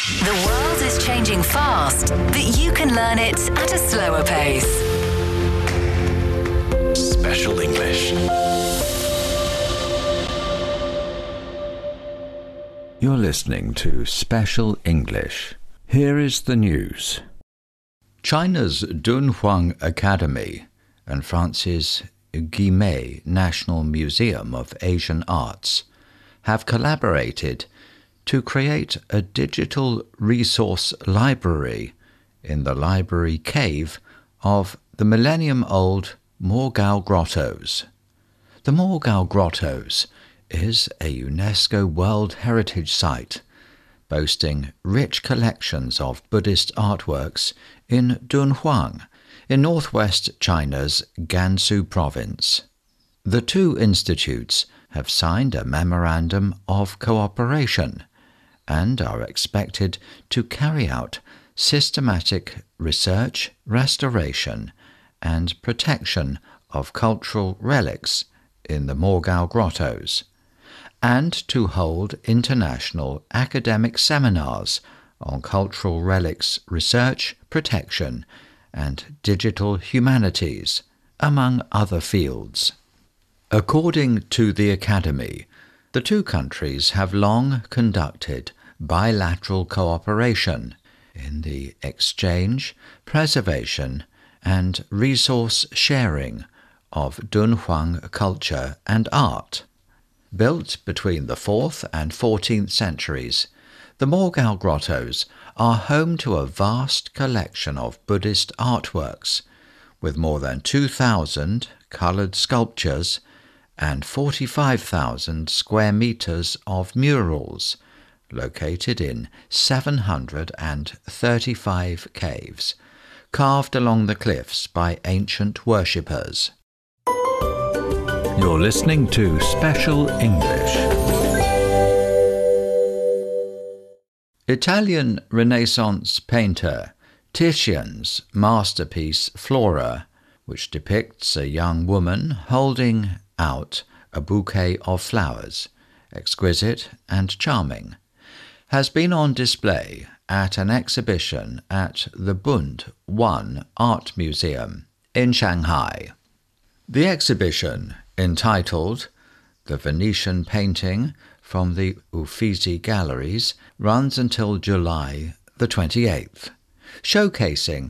The world is changing fast, but you can learn it at a slower pace. Special English. You're listening to Special English. Here is the news. China's Dunhuang Academy and France's Guimet National Museum of Asian Arts have collaborated to create a digital resource library in the library cave of the millennium-old Mogao Grottoes. The Mogao Grottoes is a UNESCO World Heritage Site, boasting rich collections of Buddhist artworks in Dunhuang, in northwest China's Gansu province. The two institutes have signed a memorandum of cooperation and are expected to carry out systematic research, restoration, and protection of cultural relics in the Mogao Grottoes, and to hold international academic seminars on cultural relics research, protection, and digital humanities, among other fields. According to the Academy, the two countries have long conducted bilateral cooperation in the exchange, preservation, and resource sharing of Dunhuang culture and art. Built between the 4th and 14th centuries, the Mogao Grottoes are home to a vast collection of Buddhist artworks, with more than 2,000 coloured sculptures and 45,000 square metres of murals, located in 735 caves, carved along the cliffs by ancient worshippers. You're listening to Special English. Italian Renaissance painter Titian's masterpiece Flora, which depicts a young woman holding out a bouquet of flowers, exquisite and charming, has been on display at an exhibition at the Bund One Art Museum in Shanghai. The exhibition, entitled The Venetian Painting from the Uffizi Galleries, runs until July the 28th, showcasing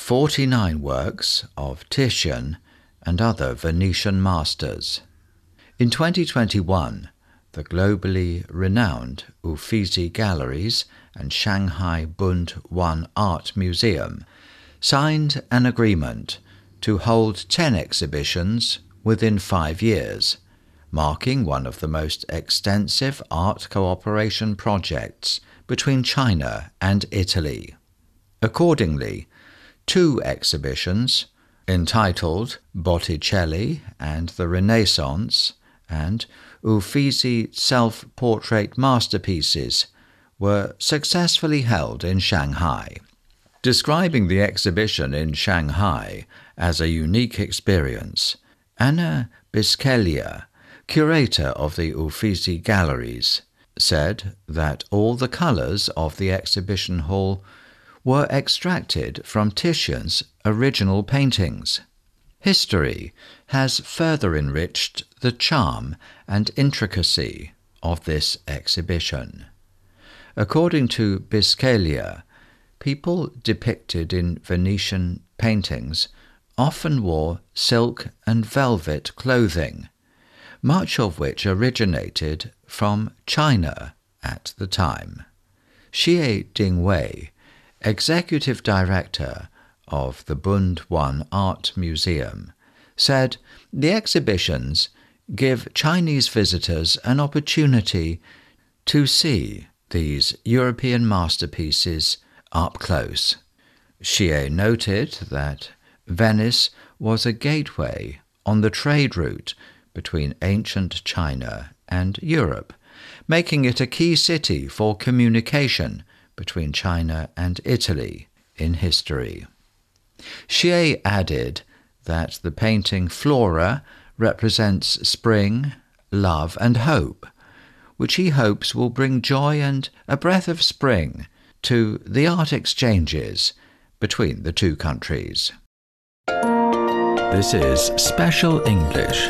49 works of Titian and other Venetian masters. In 2021, the globally renowned Uffizi Galleries and Shanghai Bund One Art Museum signed an agreement to hold 10 exhibitions within 5 years, marking one of the most extensive art cooperation projects between China and Italy. Accordingly, 2 exhibitions, entitled Botticelli and the Renaissance and Uffizi Self-Portrait Masterpieces, were successfully held in Shanghai. Describing the exhibition in Shanghai as a unique experience, Anna Bisceglia, curator of the Uffizi Galleries, said that all the colours of the exhibition hall were extracted from Titian's original paintings. History has further enriched the charm and intricacy of this exhibition. According to Bisceglia, people depicted in Venetian paintings often wore silk and velvet clothing, much of which originated from China at the time. Xie Dingwei, executive director of the Bund One Art Museum, said the exhibitions give Chinese visitors an opportunity to see these European masterpieces up close. Xie noted that Venice was a gateway on the trade route between ancient China and Europe, making it a key city for communication between China and Italy in history. Xie added that the painting Flora represents spring, love and hope, which he hopes will bring joy and a breath of spring to the art exchanges between the two countries. This is Special English.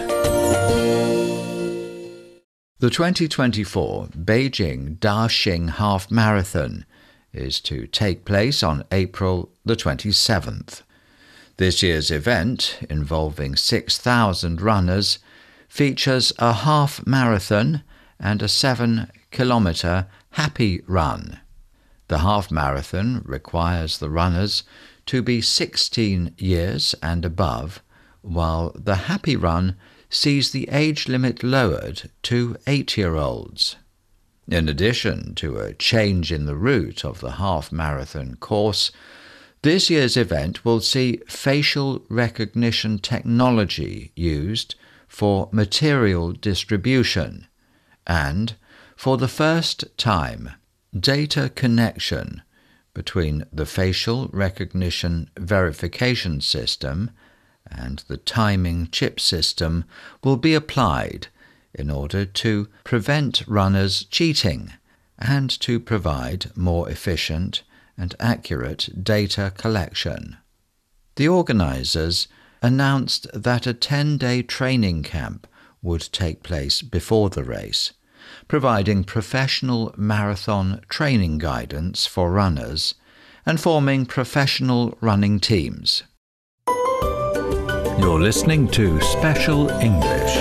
The 2024 Beijing Daxing Half Marathon is to take place on April the 27th. This year's event, involving 6,000 runners, features a half marathon and a 7-kilometre happy run. The half marathon requires the runners to be 16 years and above, while the happy run sees the age limit lowered to 8-year-olds. In addition to a change in the route of the half-marathon course, this year's event will see facial recognition technology used for material distribution and, for the first time, data connection between the facial recognition verification system and the timing chip system will be applied in order to prevent runners cheating and to provide more efficient and accurate data collection. The organisers announced that a 10-day training camp would take place before the race, providing professional marathon training guidance for runners and forming professional running teams. You're listening to Special English.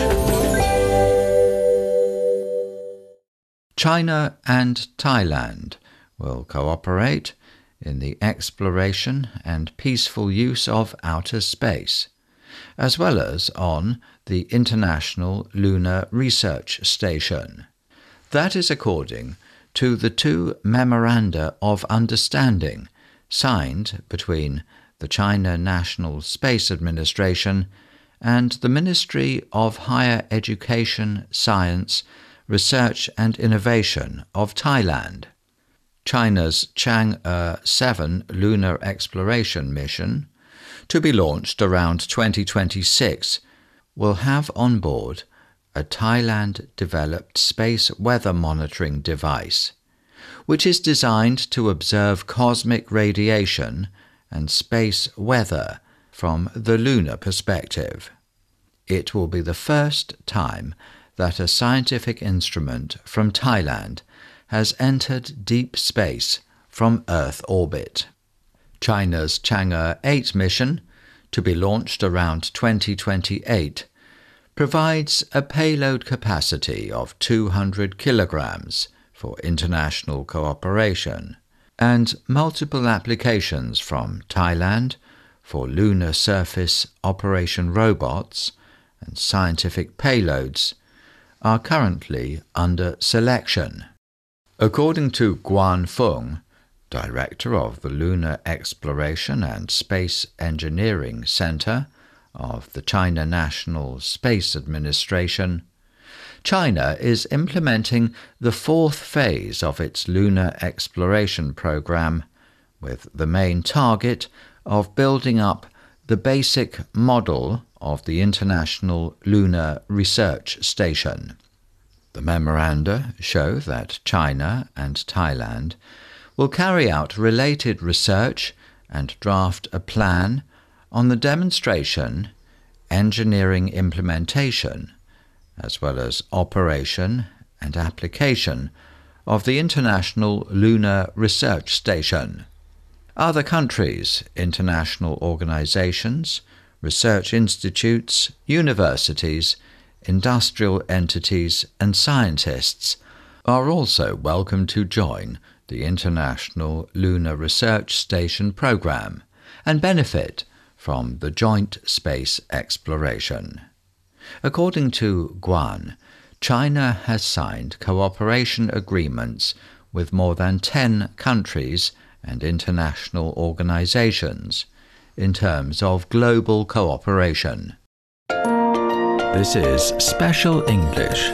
China and Thailand will cooperate in the exploration and peaceful use of outer space, as well as on the International Lunar Research Station. That is according to the two memoranda of understanding signed between the China National Space Administration and the Ministry of Higher Education, Science, Research and Innovation of Thailand. China's Chang'e 7 lunar exploration mission, to be launched around 2026, will have on board a Thailand-developed space weather monitoring device, which is designed to observe cosmic radiation and space weather from the lunar perspective. It will be the first time that a scientific instrument from Thailand has entered deep space from Earth orbit. China's Chang'e 8 mission, to be launched around 2028, provides a payload capacity of 200 kilograms for international cooperation and multiple applications from Thailand for lunar surface operation robots and scientific payloads are currently under selection. According to Guan Feng, director of the Lunar Exploration and Space Engineering Center of the China National Space Administration, China is implementing the fourth phase of its lunar exploration program, with the main target of building up the basic model of the International Lunar Research Station. The memoranda show that China and Thailand will carry out related research and draft a plan on the demonstration, engineering implementation, as well as operation and application of the International Lunar Research Station. Other countries, international organizations, research institutes, universities, industrial entities and scientists are also welcome to join the International Lunar Research Station program and benefit from the joint space exploration. According to Guan, China has signed cooperation agreements with more than 10 countries and international organizations in terms of global cooperation. This is Special English.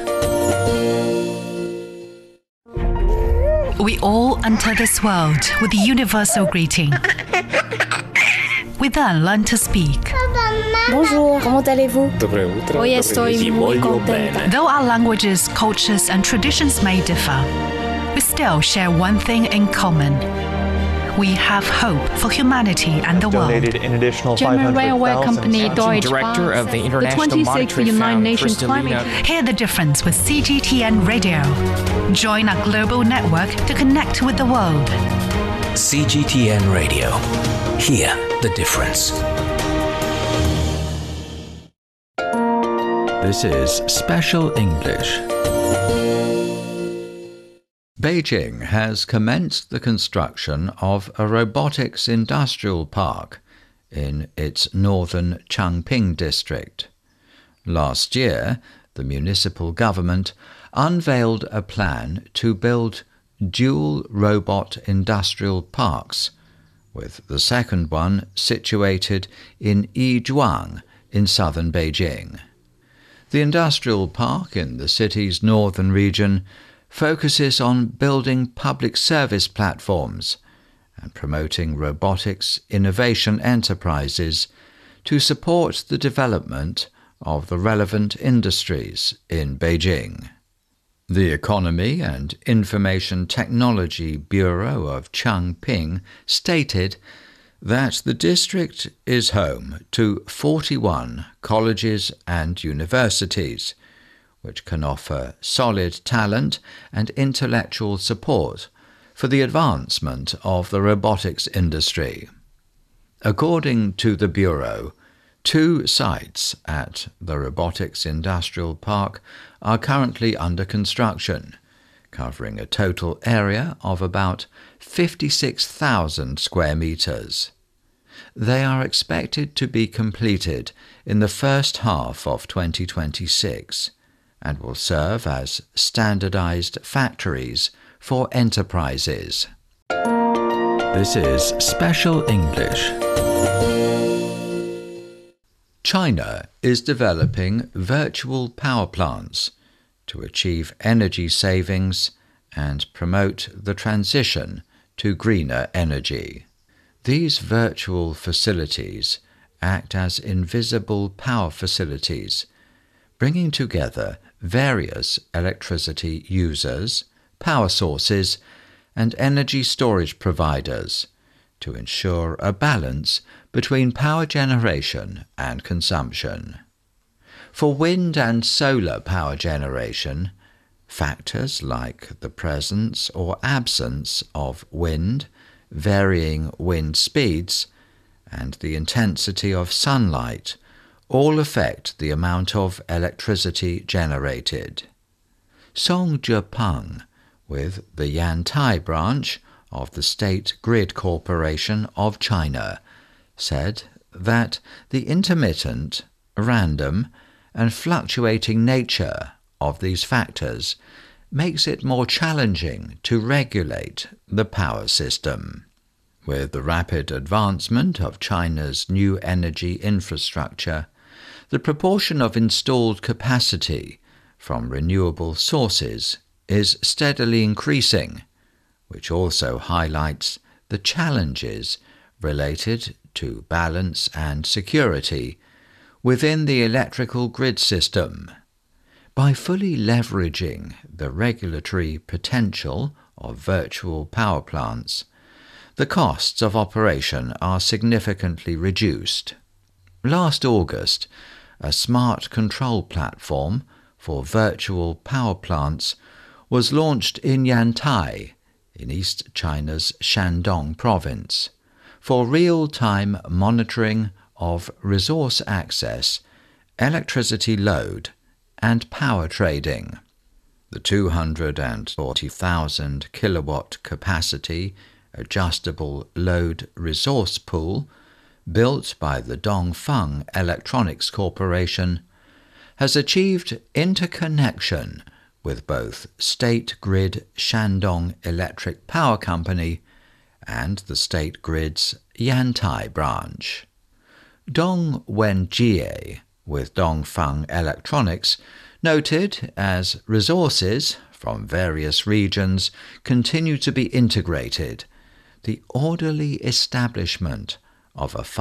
We all enter this world with a universal greeting. We then learn to speak. Bonjour, comment allez-vous? Доброе утро. Hoy estoy muy contenta. Though our languages, cultures, and traditions may differ, we still share one thing in common: We have hope for humanity and the world. Donated an additional German railway company Deutsche Director of the Bahn International says the 26th Monetary United Fund, Nations Kristalina. Climate Hear the difference with CGTN Radio. Join our global network to connect with the world. CGTN Radio. Hear the difference. This is Special English. Beijing has commenced the construction of a robotics industrial park in its northern Changping district. Last year, the municipal government unveiled a plan to build dual robot industrial parks, with the second one situated in Yizhuang in southern Beijing. The industrial park in the city's northern region focuses on building public service platforms and promoting robotics innovation enterprises to support the development of the relevant industries in Beijing. The Economy and Information Technology Bureau of Changping stated that the district is home to 41 colleges and universities, which can offer solid talent and intellectual support for the advancement of the robotics industry. According to the Bureau, 2 sites at the Robotics Industrial Park are currently under construction, covering a total area of about 56,000 square meters. They are expected to be completed in the first half of 2026 and will serve as standardized factories for enterprises. This is Special English. China is developing virtual power plants to achieve energy savings and promote the transition to greener energy. These virtual facilities act as invisible power facilities, bringing together various electricity users, power sources, and energy storage providers to ensure a balance between power generation and consumption. For wind and solar power generation, factors like the presence or absence of wind, varying wind speeds, and the intensity of sunlight all affect the amount of electricity generated. Song Zhepeng, with the Yantai branch of the State Grid Corporation of China, said that the intermittent, random, and fluctuating nature of these factors makes it more challenging to regulate the power system. With the rapid advancement of China's new energy infrastructure, the proportion of installed capacity from renewable sources is steadily increasing, which also highlights the challenges related to balance and security within the electrical grid system. By fully leveraging the regulatory potential of virtual power plants, the costs of operation are significantly reduced. Last August, a smart control platform for virtual power plants was launched in Yantai, in East China's Shandong province, for real-time monitoring of resource access, electricity load, and power trading. The 240,000 kilowatt capacity adjustable load resource pool, built by the Dongfeng Electronics Corporation, has achieved interconnection with both State Grid Shandong Electric Power Company and the State Grid's Yantai branch. Dong Wenjie, with Dongfeng Electronics, noted as resources from various regions continue to be integrated, the orderly establishment of a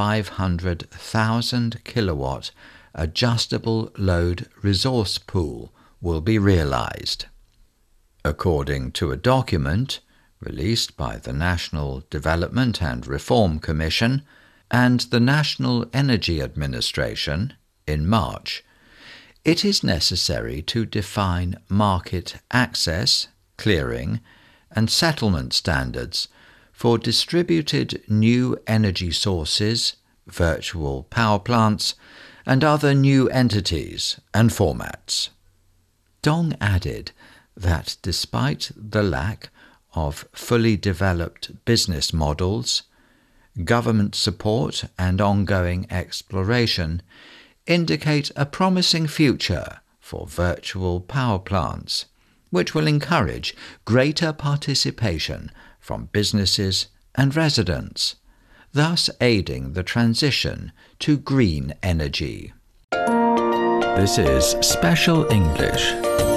500,000 kilowatt adjustable load resource pool will be realized. According to a document released by the National Development and Reform Commission and the National Energy Administration in March, it is necessary to define market access, clearing, and settlement standards for distributed new energy sources, virtual power plants, and other new entities and formats. Dong added that despite the lack of fully developed business models, government support and ongoing exploration indicate a promising future for virtual power plants, which will encourage greater participation from businesses and residents, thus aiding the transition to green energy. This is Special English.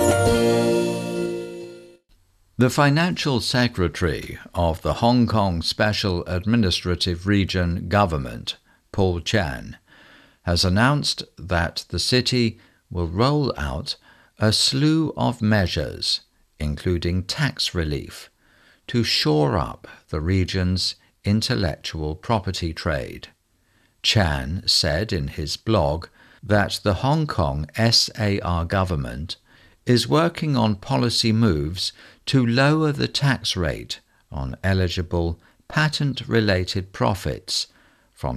The Financial Secretary of the Hong Kong Special Administrative Region Government, Paul Chan, has announced that the city will roll out a slew of measures, including tax relief, to shore up the region's intellectual property trade. Chan said in his blog that the Hong Kong SAR government is working on policy moves to lower the tax rate on eligible patent-related profits from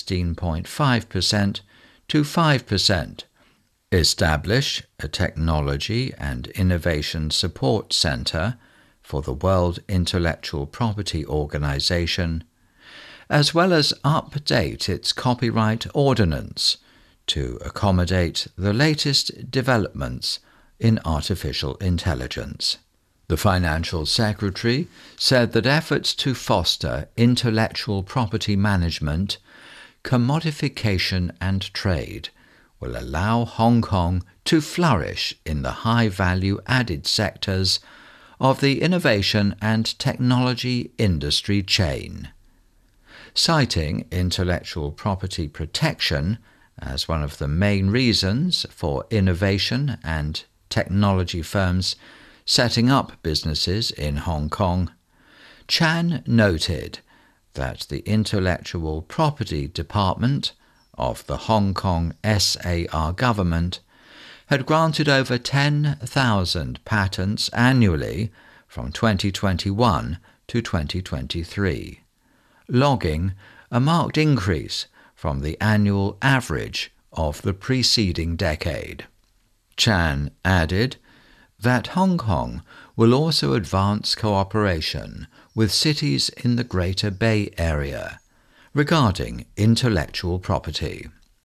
16.5% to 5%, establish a technology and innovation support centre for the World Intellectual Property Organization, as well as update its copyright ordinance to accommodate the latest developments in artificial intelligence. The Financial Secretary said that efforts to foster intellectual property management, commodification and trade will allow Hong Kong to flourish in the high-value added sectors of the innovation and technology industry chain. Citing intellectual property protection as one of the main reasons for innovation and technology firms setting up businesses in Hong Kong, Chan noted that the Intellectual Property Department of the Hong Kong SAR government had granted over 10,000 patents annually from 2021 to 2023, logging a marked increase from the annual average of the preceding decade. Chan added that Hong Kong will also advance cooperation with cities in the Greater Bay Area regarding intellectual property.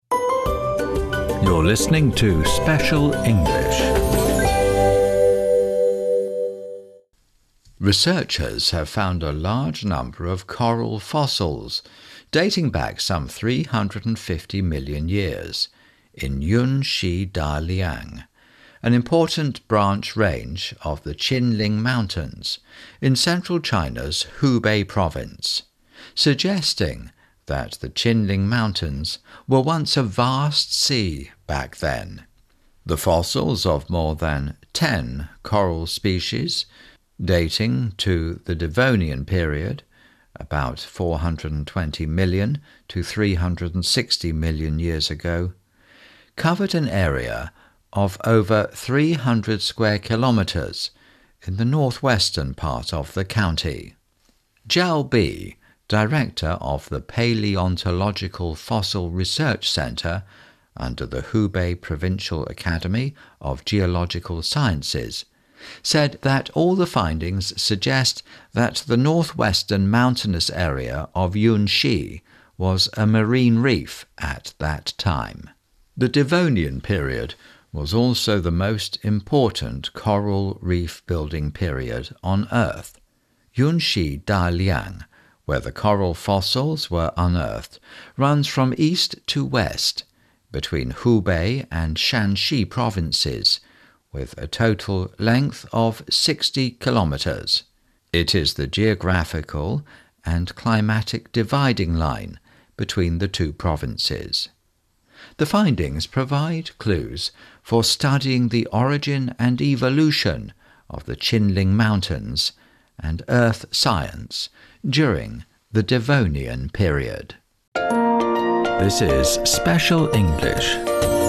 You're listening to Special English. Researchers have found a large number of coral fossils dating back some 350 million years in Yun Shi Da Liang, an important branch range of the Qinling Mountains in central China's Hubei province, suggesting that the Qinling Mountains were once a vast sea back then. The fossils of more than 10 coral species, dating to the Devonian period, about 420 million to 360 million years ago, covered an area of over 300 square kilometres in the northwestern part of the county. Zhao Bi, director of the Paleontological Fossil Research Centre under the Hubei Provincial Academy of Geological Sciences, said that all the findings suggest that the northwestern mountainous area of Yunxi was a marine reef at that time. The Devonian period was also the most important coral reef building period on Earth. Yunxi Da Liang, where the coral fossils were unearthed, runs from east to west between Hubei and Shanxi provinces, with a total length of 60 kilometres. It is the geographical and climatic dividing line between the two provinces. The findings provide clues for studying the origin and evolution of the Qinling Mountains and earth science during the Devonian period. This is Special English.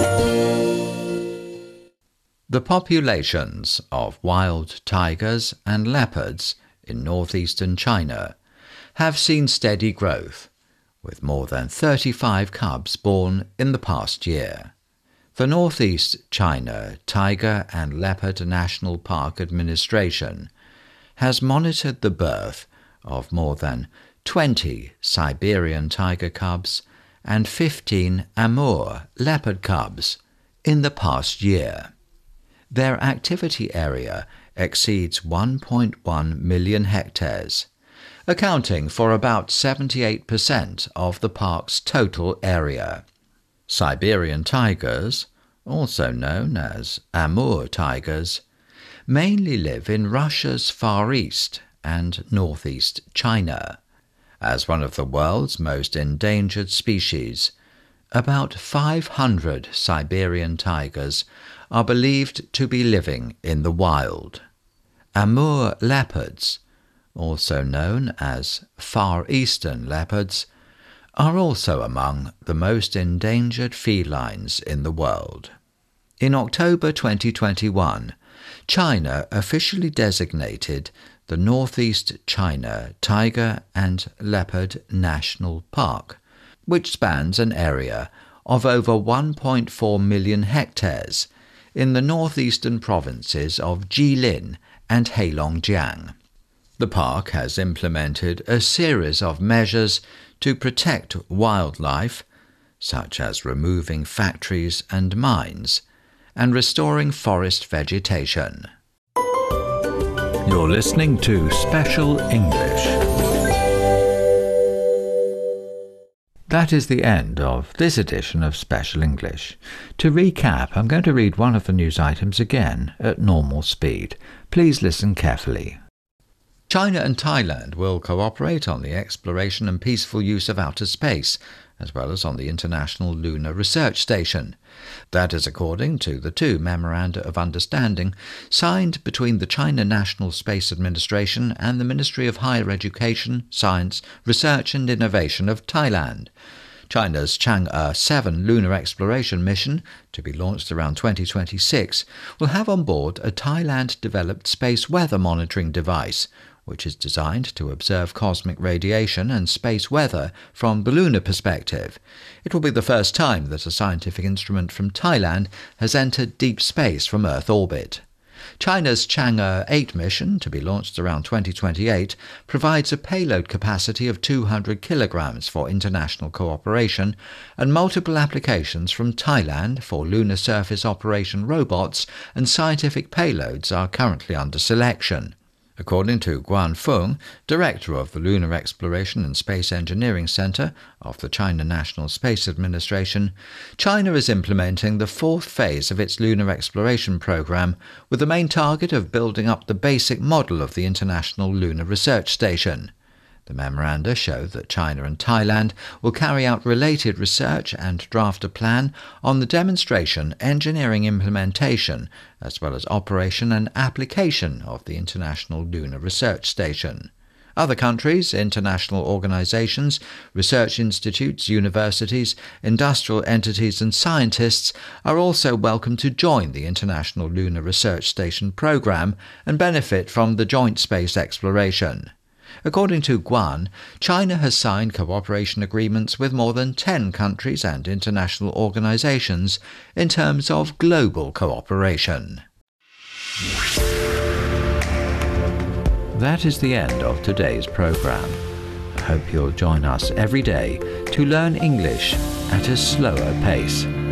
The populations of wild tigers and leopards in northeastern China have seen steady growth, with more than 35 cubs born in the past year. The Northeast China Tiger and Leopard National Park Administration has monitored the birth of more than 20 Siberian tiger cubs and 15 Amur leopard cubs in the past year. Their activity area exceeds 1.1 million hectares, accounting for about 78% of the park's total area. Siberian tigers, also known as Amur tigers, mainly live in Russia's Far East and northeast China. As one of the world's most endangered species, about 500 Siberian tigers are believed to be living in the wild. Amur leopards, also known as Far Eastern leopards, are also among the most endangered felines in the world. In October 2021, China officially designated the Northeast China Tiger and Leopard National Park, which spans an area of over 1.4 million hectares in the northeastern provinces of Jilin and Heilongjiang. The park has implemented a series of measures to protect wildlife, such as removing factories and mines, and restoring forest vegetation. You're listening to Special English. That is the end of this edition of Special English. To recap, I'm going to read one of the news items again at normal speed. Please listen carefully. China and Thailand will cooperate on the exploration and peaceful use of outer space, as well as on the International Lunar Research Station. That is according to the two Memoranda of Understanding signed between the China National Space Administration and the Ministry of Higher Education, Science, Research and Innovation of Thailand. China's Chang'e 7 lunar exploration mission, to be launched around 2026, will have on board a Thailand-developed space weather monitoring device, which is designed to observe cosmic radiation and space weather from the lunar perspective. It will be the first time that a scientific instrument from Thailand has entered deep space from Earth orbit. China's Chang'e 8 mission, to be launched around 2028, provides a payload capacity of 200 kilograms for international cooperation, and multiple applications from Thailand for lunar surface operation robots and scientific payloads are currently under selection. According to Guan Feng, director of the Lunar Exploration and Space Engineering Center of the China National Space Administration, China is implementing the fourth phase of its lunar exploration program, with the main target of building up the basic model of the International Lunar Research Station. The memoranda show that China and Thailand will carry out related research and draft a plan on the demonstration, engineering implementation, as well as operation and application of the International Lunar Research Station. Other countries, international organizations, research institutes, universities, industrial entities and scientists are also welcome to join the International Lunar Research Station program and benefit from the joint space exploration. According to Guan, China has signed cooperation agreements with more than 10 countries and international organizations in terms of global cooperation. That is the end of today's program. I hope you'll join us every day to learn English at a slower pace.